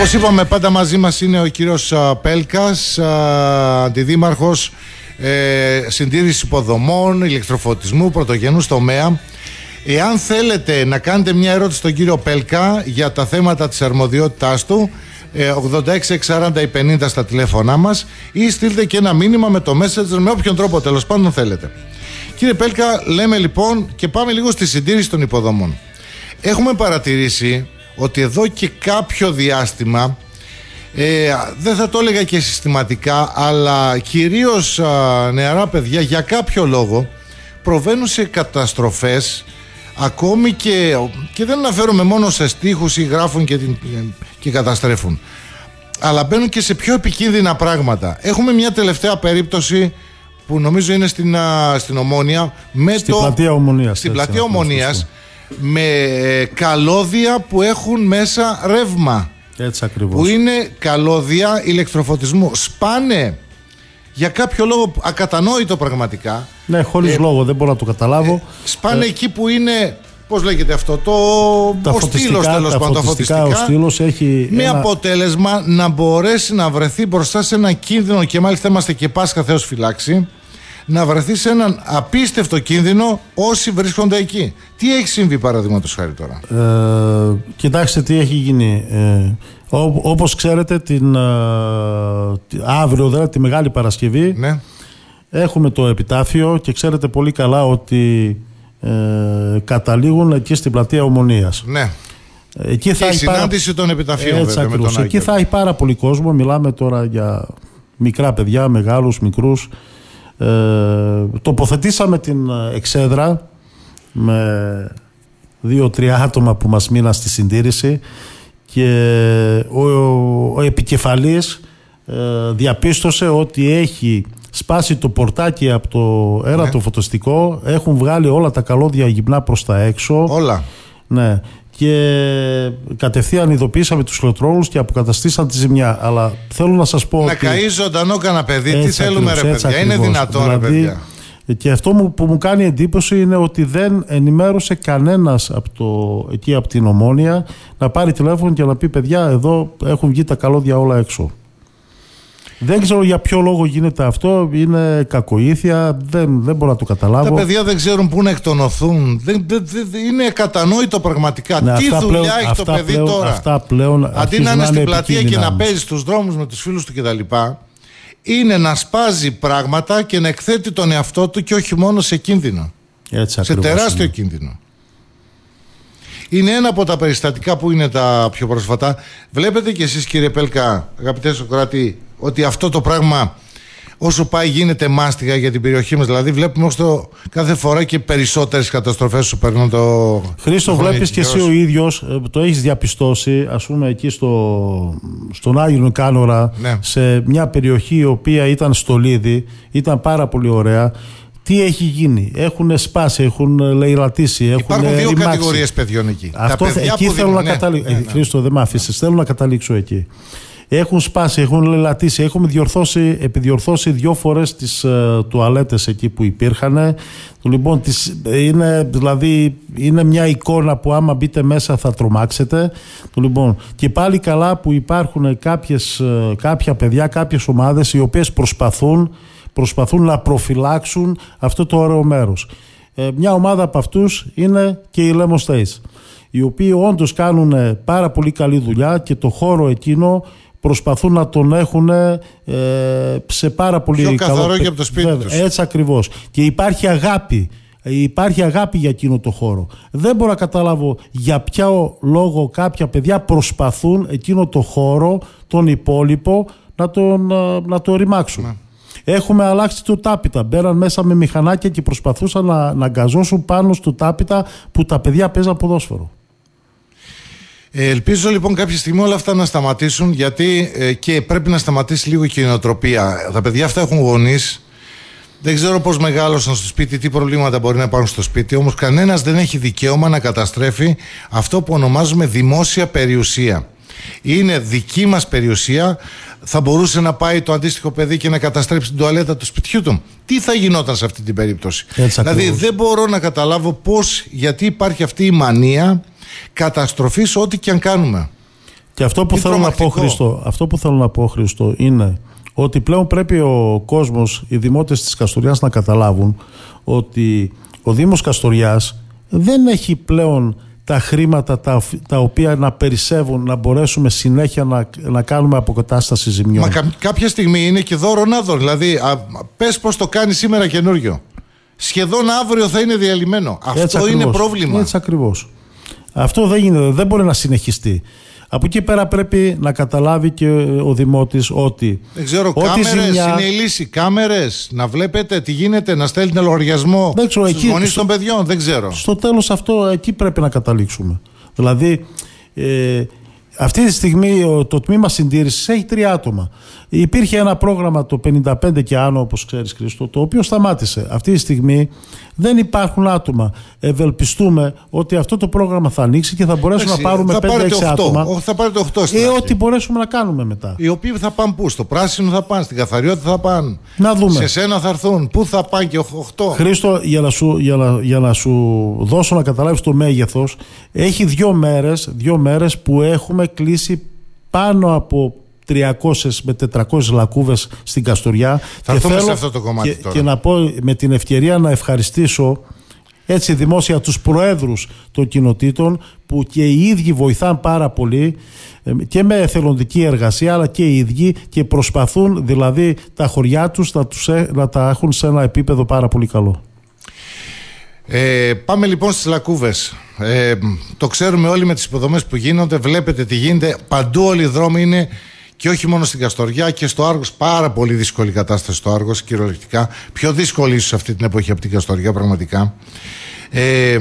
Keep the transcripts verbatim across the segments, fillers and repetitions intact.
Όπως είπαμε, πάντα μαζί μας είναι ο κύριος Πέλκας, αντιδήμαρχος ε, συντήρησης υποδομών, ηλεκτροφωτισμού, πρωτογενούς τομέα. Εάν θέλετε να κάνετε μια ερώτηση στον κύριο Πέλκα για τα θέματα της αρμοδιότητάς του, ε, ογδόντα έξι εξακόσια πενήντα στα τηλέφωνά μας, ή στείλτε και ένα μήνυμα με το Messenger, με όποιον τρόπο τέλος πάντων θέλετε. Κύριε Πέλκα, λέμε λοιπόν και πάμε λίγο στη συντήρηση των υποδομών. Έχουμε παρατηρήσει ότι εδώ και κάποιο διάστημα, ε, δεν θα το έλεγα και συστηματικά, αλλά κυρίως α, νεαρά παιδιά για κάποιο λόγο προβαίνουν σε καταστροφές, ακόμη και, και δεν αναφέρομαι μόνο σε στίχους ή γράφουν και, και καταστρέφουν, αλλά μπαίνουν και σε πιο επικίνδυνα πράγματα. Έχουμε μια τελευταία περίπτωση που νομίζω είναι στην, α, στην Ομόνια, με στην το, πλατεία Ομονίας, στην πλατεία Ομονίας, με καλώδια που έχουν μέσα ρεύμα. Έτσι ακριβώς. Που είναι καλώδια ηλεκτροφωτισμού. Σπάνε για κάποιο λόγο ακατανόητο πραγματικά. Ναι, χωρίς ε, λόγο, δεν μπορώ να το καταλάβω. Ε, σπάνε ε, εκεί που είναι, πώς λέγεται αυτό, το τα ο στήλος, τέλος πάντων, τα φωτιστικά. Ο στήλος έχει με ένα... αποτέλεσμα να μπορέσει να βρεθεί μπροστά σε ένα κίνδυνο, και μάλιστα είμαστε και Πάσχα Θεός φυλάξει, να βρεθεί σε έναν απίστευτο κίνδυνο όσοι βρίσκονται εκεί. Τι έχει συμβεί παραδείγματος χάρη τώρα? Ε, κοιτάξτε τι έχει γίνει. Ε, ό, όπως ξέρετε, την, ε, αύριο, δηλαδή τη Μεγάλη Παρασκευή, ναι, έχουμε το επιτάφιο και ξέρετε πολύ καλά ότι ε, καταλήγουν εκεί στην πλατεία Ομονίας. Ναι. Εκεί και θα η συνάντηση πάρα... των επιταφείων, έτσι, βέβαια, με τον εκεί Άγιο. θα έχει πάρα πολύ κόσμο. Μιλάμε τώρα για μικρά παιδιά, μεγάλους, μικρούς. Ε, τοποθετήσαμε την εξέδρα με δύο-τρία άτομα που μας μείναν στη συντήρηση, και ο, ο, ο επικεφαλής ε, διαπίστωσε ότι έχει σπάσει το πορτάκι από το ένα, ναι, το φωτιστικό, έχουν βγάλει όλα τα καλώδια γυμνά προς τα έξω. Όλα. Ναι. Και κατευθείαν ειδοποίησαμε τους ηλεκτρόλους και αποκαταστήσαν τη ζημιά. Αλλά θέλω να σας πω. Να ότι... καεί ζωντανό κανένα παιδί, έτσι, τι θέλουμε ακριβώς, ρε παιδιά, είναι δυνατόν, δηλαδή, ρε παιδιά. Και αυτό μου, που μου κάνει εντύπωση είναι ότι δεν ενημέρωσε κανένας από, το, εκεί από την Ομόνια να πάρει τηλέφωνο και να πει παιδιά, εδώ έχουν βγει τα καλώδια όλα έξω. Δεν ξέρω για ποιο λόγο γίνεται αυτό. Είναι κακοήθεια. Δεν, δεν μπορώ να το καταλάβω. Τα παιδιά δεν ξέρουν πού να εκτονωθούν. Δεν, δεν, δεν, είναι κατανοητό πραγματικά. Ναι, τι δουλειά πλέον, έχει το παιδί πλέον, τώρα. Αυτά πλέον αντί να είναι στην πλατεία και να παίζει στους δρόμους με τους φίλους του κτλ., είναι να σπάζει πράγματα και να εκθέτει τον εαυτό του, και όχι μόνο σε κίνδυνο. Έτσι, σε τεράστιο είναι. κίνδυνο. Είναι ένα από τα περιστατικά που είναι τα πιο πρόσφατα. Βλέπετε κι εσείς, κύριε Πέλκα, αγαπητέ Σωκράτη, ότι αυτό το πράγμα όσο πάει γίνεται μάστιγα για την περιοχή μας. Δηλαδή βλέπουμε όσο κάθε φορά και περισσότερες καταστροφές σου περνούν το... Χρήστο, βλέπεις και εσύ ο ίδιος, το έχεις διαπιστώσει, ας πούμε εκεί στο, στον Άγιο Κάνορα, ναι, σε μια περιοχή η οποία ήταν στολίδι, ήταν πάρα πολύ ωραία. Τι έχει γίνει? Έχουν σπάσει, έχουν λαιλατήσει, έχουν υπάρχουν δύο ρημάξει. κατηγορίες παιδιών εκεί. Αυτό, τα παιδιά εκεί που θέλω δι... να ναι, καταλήξω. ναι, ναι. Χρήστο, δεν με αφήσεις. Θέλω να καταλήξω εκεί. Έχουν σπάσει, έχουν λαιλατήσει, έχουμε διορθώσει, επιδιορθώσει δύο φορές τις uh, τουαλέτες εκεί που υπήρχαν. Λοιπόν, τις, είναι, δηλαδή, είναι μια εικόνα που άμα μπείτε μέσα θα τρομάξετε. Λοιπόν, και πάλι καλά που υπάρχουν κάποιες, uh, κάποια παιδιά, κάποιες ομάδες οι οποίες προσπαθούν, προσπαθούν να προφυλάξουν αυτό το ωραίο μέρος. Ε, μια ομάδα από αυτούς είναι και οι Lemon States, οι οποίοι όντως κάνουν πάρα πολύ καλή δουλειά και το χώρο εκείνο προσπαθούν να τον έχουν ε, σε πάρα πολύ πιο καθαρό καλό... και από το σπίτι Βέβαια, τους. έτσι ακριβώς. Και υπάρχει αγάπη. Υπάρχει αγάπη για εκείνο το χώρο. Δεν μπορώ να καταλάβω για ποιο λόγο κάποια παιδιά προσπαθούν εκείνο το χώρο, τον υπόλοιπο, να τον, να τον ρημάξουν. Ναι. Έχουμε αλλάξει το τάπητα. Μπαίναν μέσα με μηχανάκια και προσπαθούσαν να, να γκαζώσουν πάνω στο τάπητα που τα παιδιά παίζαν ποδόσφαιρο. Ε, ελπίζω λοιπόν κάποια στιγμή όλα αυτά να σταματήσουν, γιατί ε, και πρέπει να σταματήσει λίγο και η νοοτροπία. Τα παιδιά αυτά έχουν γονείς. Δεν ξέρω πώς μεγάλωσαν στο σπίτι, τι προβλήματα μπορεί να υπάρχουν στο σπίτι, όμως κανένας δεν έχει δικαίωμα να καταστρέφει αυτό που ονομάζουμε δημόσια περιουσία. Είναι δική μας περιουσία. Θα μπορούσε να πάει το αντίστοιχο παιδί και να καταστρέψει την τουαλέτα του σπιτιού του? Τι θα γινόταν σε αυτή την περίπτωση? Έτσι, δηλαδή ακριβώς. Δεν μπορώ να καταλάβω πώς, γιατί υπάρχει αυτή η μανία καταστροφής ό,τι και αν κάνουμε. Και αυτό που, θέλω να πω, Χριστό, αυτό που θέλω να πω, Χριστό, είναι ότι πλέον πρέπει ο κόσμος, οι δημότες της Καστοριάς να καταλάβουν ότι ο Δήμος Καστοριάς δεν έχει πλέον τα χρήματα τα, τα οποία να περισσεύουν, να μπορέσουμε συνέχεια να, να κάνουμε αποκατάσταση ζημιών. Μα κα, κάποια στιγμή είναι και δώρο να δω. Δηλαδή, α, πες πως το κάνει σήμερα καινούριο. Σχεδόν αύριο θα είναι διαλυμένο. Έτσι Αυτό είναι ακριβώς. πρόβλημα. Έτσι ακριβώς. Αυτό δεν γίνεται, δεν μπορεί να συνεχιστεί. Από εκεί πέρα πρέπει να καταλάβει και ο Δημότης ότι... Δεν ξέρω, κάμερες ζημιά... είναι η λύση. Κάμερες, να βλέπετε τι γίνεται, να στέλνετε λογαριασμό στους γονείς στο... των παιδιών, δεν ξέρω. Στο τέλος αυτό, εκεί πρέπει να καταλήξουμε. Δηλαδή, ε, αυτή τη στιγμή το τμήμα συντήρησης έχει τρία άτομα. Υπήρχε ένα πρόγραμμα το πενήντα πέντε και άνω, όπως ξέρεις, Χρήστο, το οποίο σταμάτησε. Αυτή τη στιγμή δεν υπάρχουν άτομα. Ευελπιστούμε ότι αυτό το πρόγραμμα θα ανοίξει και θα μπορέσουμε Άξι, να πάρουμε πέντε έξι άτομα. Θα πάρετε οκτώ ή ό,τι μπορέσουμε να κάνουμε μετά. Οι οποίοι θα πάνε πού? Στο πράσινο θα πάνε, στην καθαριότητα θα πάνε. Να δούμε. Σε σένα θα έρθουν. Πού θα πάνε και οκτώ? Χρήστο, για να σου, για να, για να σου δώσω να καταλάβεις το μέγεθος, έχει δύο μέρες, δύο μέρες που έχουμε κλείσει πάνω από τριακόσιες με τετρακόσιες λακκούβες στην Καστοριά. Θα έρθουμε σε αυτό το κομμάτι και, τώρα. Και να πω με την ευκαιρία να ευχαριστήσω έτσι δημόσια τους προέδρους των κοινοτήτων που και οι ίδιοι βοηθάν πάρα πολύ και με εθελοντική εργασία, αλλά και οι ίδιοι, και προσπαθούν δηλαδή τα χωριά τους να, τους, να τα έχουν σε ένα επίπεδο πάρα πολύ καλό. Ε, πάμε λοιπόν στις λακκούβες. Ε, το ξέρουμε όλοι με τις υποδομές που γίνονται. Βλέπετε τι γίνεται. Παντού όλοι οι δρόμοι είναι, και όχι μόνο στην Καστοριά, και στο Άργος. Πάρα πολύ δύσκολη κατάσταση στο Άργος, κυριολεκτικά. Πιο δύσκολη ίσως αυτή την εποχή από την Καστοριά, πραγματικά. Ε,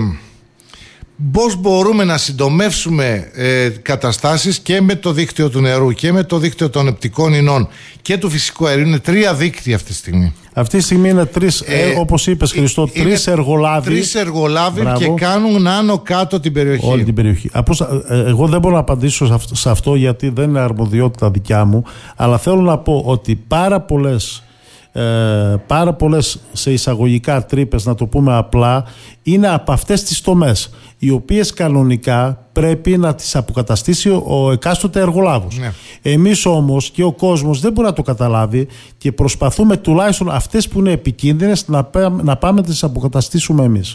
πώς μπορούμε να συντομεύσουμε ε, καταστάσεις και με το δίκτυο του νερού και με το δίκτυο των επτικών ινών και του φυσικού αερίου? Είναι τρία δίκτυα αυτή τη στιγμή. Αυτή τη στιγμή είναι τρεις, ε, ε, όπως είπες, Χριστό, τρεις εργολάβοι. Τρεις εργολάβοι και κάνουν άνω κάτω την περιοχή. Όλη την περιοχή. Απλώς, ε, εγώ δεν μπορώ να απαντήσω σε αυτό, σε αυτό γιατί δεν είναι αρμοδιότητα δικιά μου, αλλά θέλω να πω ότι πάρα πολλές Ε, πάρα πολλές σε εισαγωγικά τρύπες, να το πούμε απλά, είναι από αυτές τις τομές, οι οποίες κανονικά πρέπει να τις αποκαταστήσει ο, ο εκάστοτε εργολάβος. Ναι. Εμείς όμως και ο κόσμος δεν μπορεί να το καταλάβει και προσπαθούμε τουλάχιστον αυτές που είναι επικίνδυνες να, να πάμε να τις αποκαταστήσουμε εμείς.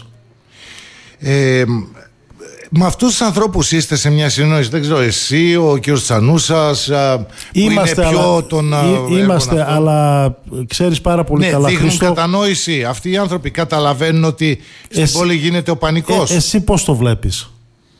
Ε, με αυτούς τους ανθρώπους είστε σε μια συνεννόηση? Δεν ξέρω, εσύ, ο κ. Τσανούσας, είμαστε, είναι πιο αλλά, τον ή, είμαστε, αλλά ξέρεις πάρα πολύ ναι, καλά, δείχνουν Χριστό, κατανόηση. Αυτοί οι άνθρωποι καταλαβαίνουν ότι στην εσύ, πόλη γίνεται ο πανικός. Ε, εσύ πώς το βλέπεις?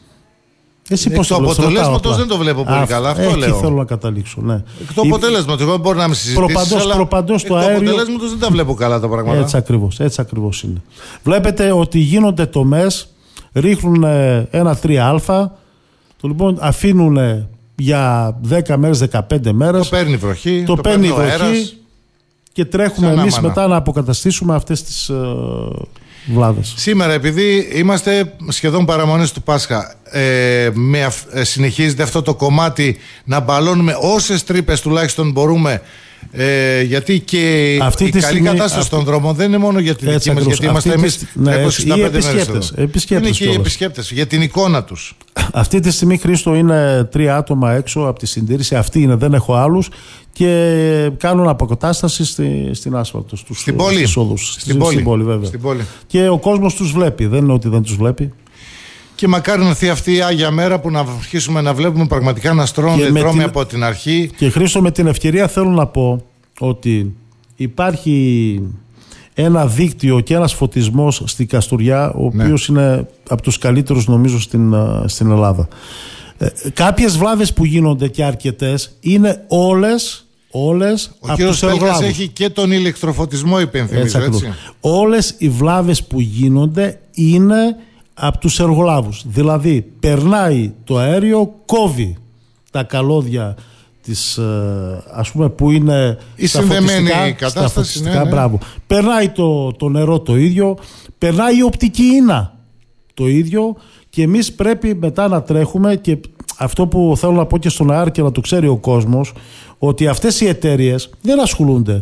Εσύ πώς το αποτελέσματος δεν το βλέπω πολύ Α, καλά. Αυτό εκεί λέω. θέλω να καταλήξω. Ναι. Εκ το αποτελέσματος, εγώ μπορεί να με συζητήσεις, προπαντός, αλλά προπαντός εκ το το αέριο... αποτελέσματος δεν τα βλέπω καλά τα πράγματα. Έτσι ακριβώς, έτσι ακριβώς είναι. Βλέπετε ότι γίνονται τομές, ρίχνουν ένα τρία α, το λοιπόν αφήνουν για δέκα μέρες, δεκαπέντε μέρες. Το παίρνει βροχή, το, το παίρνει βροχή αέρας, και τρέχουμε εμείς μετά να αποκαταστήσουμε αυτές τις ε, βλάβες. Σήμερα, επειδή είμαστε σχεδόν παραμονές του Πάσχα, ε, με, ε, συνεχίζεται αυτό το κομμάτι να μπαλώνουμε όσες τρύπες τουλάχιστον μπορούμε. Ε, γιατί και αυτή η καλή στιγμή, κατάσταση αυτή... των δρόμων δεν είναι μόνο για τη δική μας, γιατί είμαστε εμείς ναι, εκατόν σαράντα πέντε μέρες εδώ. Είναι και οι επισκέπτες, για την εικόνα τους. Αυτή τη στιγμή, Χρήστο, είναι τρία άτομα έξω από τη συντήρηση. Αυτοί είναι, δεν έχω άλλους, και κάνουν αποκατάσταση στη, στην άσφαλτο, στους, στην πόλη. Στους οδούς, στην, στην, πόλη. Στην πόλη, βέβαια. Στην πόλη. Και ο κόσμος τους βλέπει, δεν είναι ότι δεν τους βλέπει. Και μακάρι να έρθει αυτή η Άγια Μέρα που να αρχίσουμε να βλέπουμε πραγματικά να στρώνονται δρόμοι την... από την αρχή. Και Χρήστο, με την ευκαιρία θέλω να πω ότι υπάρχει ένα δίκτυο και ένας φωτισμός στην Καστοριά, ο ναι. οποίος είναι από τους καλύτερους νομίζω στην, στην Ελλάδα. Ε, κάποιες βλάβες που γίνονται, και αρκετές, είναι όλες όλες ο από τους εργολάβους. Έχει και τον ηλεκτροφωτισμό, υπενθυμίζω, έτσι, έτσι. Όλες οι βλάβες που γίνονται είναι από τους εργολάβους. Δηλαδή περνάει το αέριο, κόβει τα καλώδια της, ας πούμε, που είναι η συνδεμένη κατάσταση, ναι, ναι. Μπράβο. Περνάει το, το νερό το ίδιο, περνάει η οπτική ίνα το ίδιο, και εμείς πρέπει μετά να τρέχουμε. Και αυτό που θέλω να πω και στον ΑΕΡ και να το ξέρει ο κόσμος, ότι αυτές οι εταιρείες δεν ασχολούνται.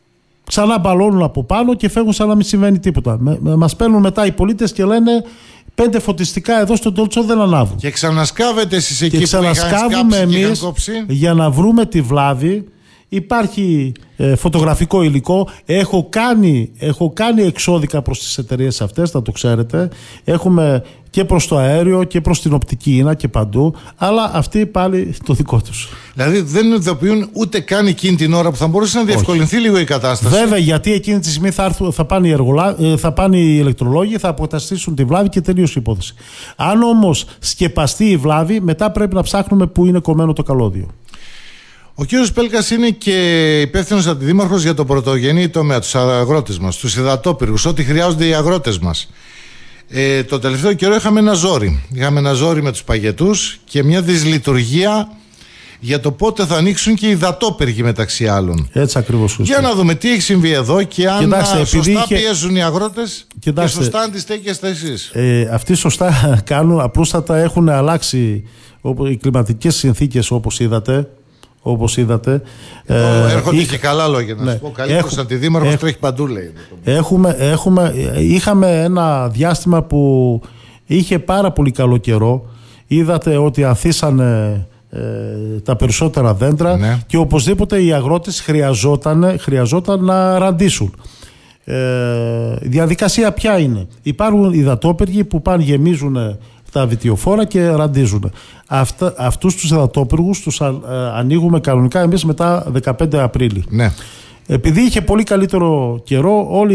Ξανά μπαλώνουν από πάνω και φεύγουν σαν να μην συμβαίνει τίποτα. Με, με, μας παίρνουν μετά οι πολίτες και λένε πέντε φωτιστικά εδώ στον Τόλτσο δεν ανάβουν. Και ξανασκάβετε εσείς εκεί και που ξανασκάβουμε εμείς για να βρούμε τη βλάβη. Υπάρχει ε, φωτογραφικό υλικό. Έχω κάνει, έχω κάνει εξώδικα προς τις εταιρείες αυτές, θα το ξέρετε. Έχουμε και προς το αέριο και προς την οπτική ίνα και παντού. Αλλά αυτοί πάλι το δικό τους. Δηλαδή δεν ειδοποιούν ούτε καν εκείνη την ώρα που θα μπορούσε να διευκολυνθεί Όχι. λίγο η κατάσταση. Βέβαια, γιατί εκείνη τη στιγμή θα, έρθουν, θα, πάνε οι εργολά, θα πάνε οι ηλεκτρολόγοι, θα αποκαταστήσουν τη βλάβη και τελείωσε η υπόθεση. Αν όμως σκεπαστεί η βλάβη, μετά πρέπει να ψάχνουμε που είναι κομμένο το καλώδιο. Ο κύριος Πέλκας είναι και υπεύθυνος αντιδήμαρχος για το πρωτογενή τομέα, τους αγρότες μας, τους υδατόπυργους, ό,τι χρειάζονται οι αγρότες μας. Ε, το τελευταίο καιρό είχαμε ένα ζόρι. Είχαμε ένα ζόρι με τους παγετούς και μια δυσλειτουργία για το πότε θα ανοίξουν και οι υδατόπυργοι μεταξύ άλλων. Έτσι ακριβώς. Για να δούμε τι έχει συμβεί εδώ και αν Κοιτάξτε, σωστά είχε... πιέζουν οι αγρότες Κοιτάξτε, και σωστά αντιστέκεστε εσείς. Ε, αυτοί σωστά κάνουν, απλούστατα έχουν αλλάξει οι κλιματικές συνθήκες όπως είδατε. Όπως είδατε. Εδώ ε, έρχονται είχ... και καλά λόγια να ναι. σου πω. Καλύτερος αντιδήμαρχος έχ... τρέχει παντού, λέει. Έχουμε, έχουμε, είχαμε ένα διάστημα που είχε πάρα πολύ καλό καιρό. Είδατε ότι ανθίσανε ε, τα περισσότερα δέντρα ναι. και οπωσδήποτε οι αγρότες χρειαζόταν, χρειαζόταν να ραντίσουν. Ε, η διαδικασία ποια είναι? Υπάρχουν υδατόπυργοι που πάνε γεμίζουν τα βιτιοφόρα και ραντίζουν. Αυτά, αυτούς τους υδατόπυργους τους α, α, ανοίγουμε κανονικά εμείς μετά δεκαπέντε Απρίλη. Ναι. Επειδή είχε πολύ καλύτερο καιρό, όλοι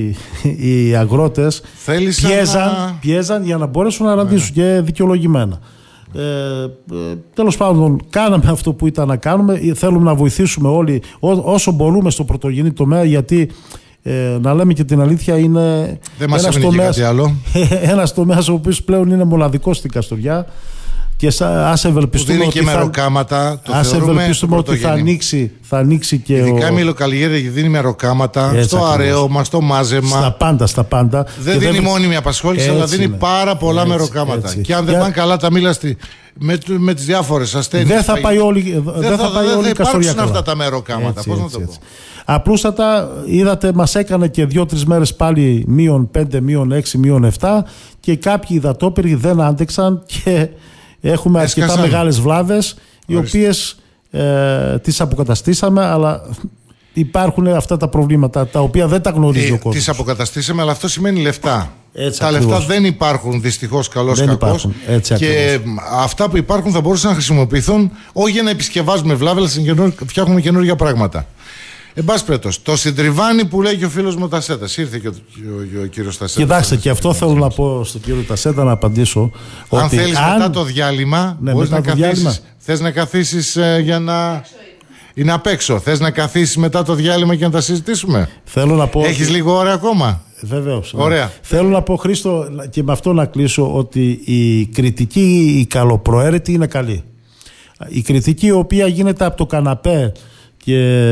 οι, οι αγρότες πιέζαν, να... πιέζαν για να μπορέσουν να ραντίσουν ναι. και δικαιολογημένα. Ε, ε, τέλος πάντων, κάναμε αυτό που ήταν να κάνουμε. Θέλουμε να βοηθήσουμε όλοι ό, όσο μπορούμε στο πρωτογενή τομέα, γιατί Ε, να λέμε και την αλήθεια, είναι ένας τομέας, ένας τομέας ο οποίος πλέον είναι μοναδικός στην Καστοριά και ας ευελπιστούμε ότι, και θα, το ας ευελπιστούμε ότι θα, ανοίξει, θα ανοίξει και ειδικά ο... η μιλοκαλλιέργεια δίνει μεροκάματα στο αραιώμα, στο μάζεμα, στα πάντα, στα πάντα. Δεν δίνει δεν... μόνιμη απασχόληση, αλλά δίνει είναι. πάρα πολλά έτσι, μεροκάματα έτσι. Και αν δεν πάνε καλά τα μήλα στη... με, με τις διάφορες ασθένειες δεν θα πάει όλη, δεν θα, θα, πάει όλη η Καστοριά. Δεν θα αυτά τα μεροκάματα, πώς να το πω. Απλούστατα, είδατε, μας έκανε και δύο-τρεις μέρες πάλι μείον πέντε, μείον έξι, μείον επτά και κάποιοι υδατόπυργοι δεν άντεξαν και έχουμε Έσκασαν. αρκετά μεγάλες βλάβες, οι οποίες ε, τις αποκαταστήσαμε, αλλά υπάρχουν αυτά τα προβλήματα τα οποία δεν τα γνωρίζει ε, ο κόσμος. Τις αποκαταστήσαμε, αλλά αυτό σημαίνει λεφτά. Έτσι τα ακριβώς. λεφτά δεν υπάρχουν δυστυχώς, καλώς δεν κακώς. Υπάρχουν. Έτσι και ακριβώς. αυτά που υπάρχουν θα μπορούσαν να χρησιμοποιηθούν όχι για να επισκευάζουμε βλάβες, αλλά να φτιάχνουμε καινούργια πράγματα. Εν πάση περιπτώσει, το συντριβάνι που λέει και ο φίλος μου Τασέτας. Ήρθε και ο, ο, ο, ο κύριος Τασέτας. Κοιτάξτε, και αυτό θέλω να πω στον κύριο Τασέτα να απαντήσω. Αν ότι θέλεις αν... μετά το διάλειμμα, ναι, μπορείς μετά να το καθίσεις. Διάλειμμα. Θες να καθίσεις ε, για να. Είναι απ' έξω. Θες να καθίσεις μετά το διάλειμμα και να τα συζητήσουμε? Θέλω να πω. Έχεις ότι... λίγο ώρα ακόμα? Βεβαίως. Ωραία. Ναι. Θέλω να πω, Χρήστο, και με αυτό να κλείσω, ότι η κριτική, η καλοπροαίρετη είναι καλή. Η κριτική η οποία γίνεται από το καναπέ και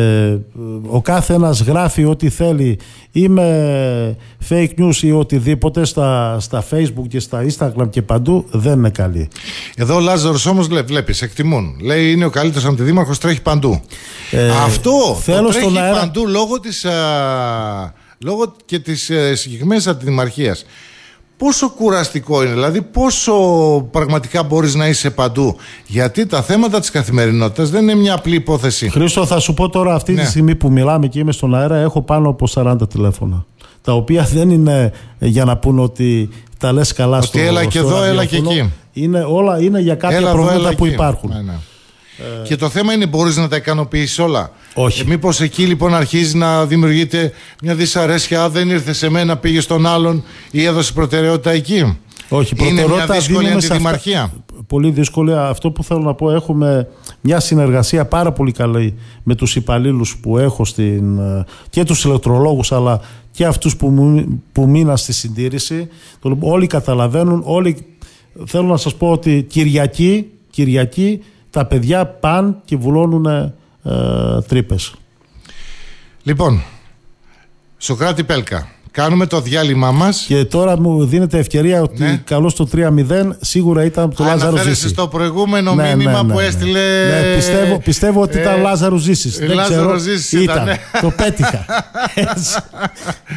ο κάθε ένας γράφει ό,τι θέλει, είμαι fake news ή οτιδήποτε στα, στα Facebook και στα Instagram και παντού, δεν είναι καλή. Εδώ ο Λάζαρος όμως βλέπεις, εκτιμούν. Λέει είναι ο καλύτερος αντιδήμαρχος, τρέχει παντού. Ε, Αυτό θέλω το τρέχει αέρα... παντού λόγω, της, α, λόγω και της α, συγκεκριμένης αντιδημαρχίας. Πόσο κουραστικό είναι, δηλαδή πόσο πραγματικά μπορείς να είσαι παντού? Γιατί τα θέματα της καθημερινότητας δεν είναι μια απλή υπόθεση. Χρήστο, θα σου πω τώρα, αυτή ναι. τη στιγμή που μιλάμε και είμαι στον αέρα, έχω πάνω από σαράντα τηλέφωνα. Τα οποία δεν είναι για να πούνε ότι τα λες καλά ότι στο έλα και εδώ, έλα και εκεί. Είναι, όλα είναι για κάποια έλα προβλήματα εδώ, που εκεί. υπάρχουν. Ναι, ναι. Ε... Και το θέμα είναι, μπορείς να τα ικανοποιήσεις όλα? Όχι. Ε, μήπως εκεί λοιπόν αρχίζει να δημιουργείται μια δυσαρέσκεια? Δεν ήρθε σε μένα, πήγε στον άλλον ή έδωσε προτεραιότητα εκεί. Όχι, είναι μια δύσκολη αντιδημαρχία. Πολύ δύσκολη. Αυτό που θέλω να πω, έχουμε μια συνεργασία πάρα πολύ καλή με τους υπαλλήλους που έχω στην, και τους ηλεκτρολόγους, αλλά και αυτούς που, που μείναν στη συντήρηση. Όλοι καταλαβαίνουν, όλοι. Θέλω να σας πω ότι Κυριακή, Κυριακή τα παιδιά πάνε και βουλώνουν ε, τρύπες. Λοιπόν, Σωκράτη Πέλκα, κάνουμε το διάλειμμα μας. Και τώρα μου δίνεται ευκαιρία ότι ναι. καλώς το τρία μηδέν σίγουρα ήταν το Λάζαρο Ζήσης. Αναφέρεσαι στο προηγούμενο ναι, μήνυμα ναι, ναι, που ναι. έστειλε... Ναι, πιστεύω, πιστεύω ότι ήταν ε, Λάζαρο Ζήσης. Λάζαρο Ζήσης ήταν. ήταν. Το πέτυχα.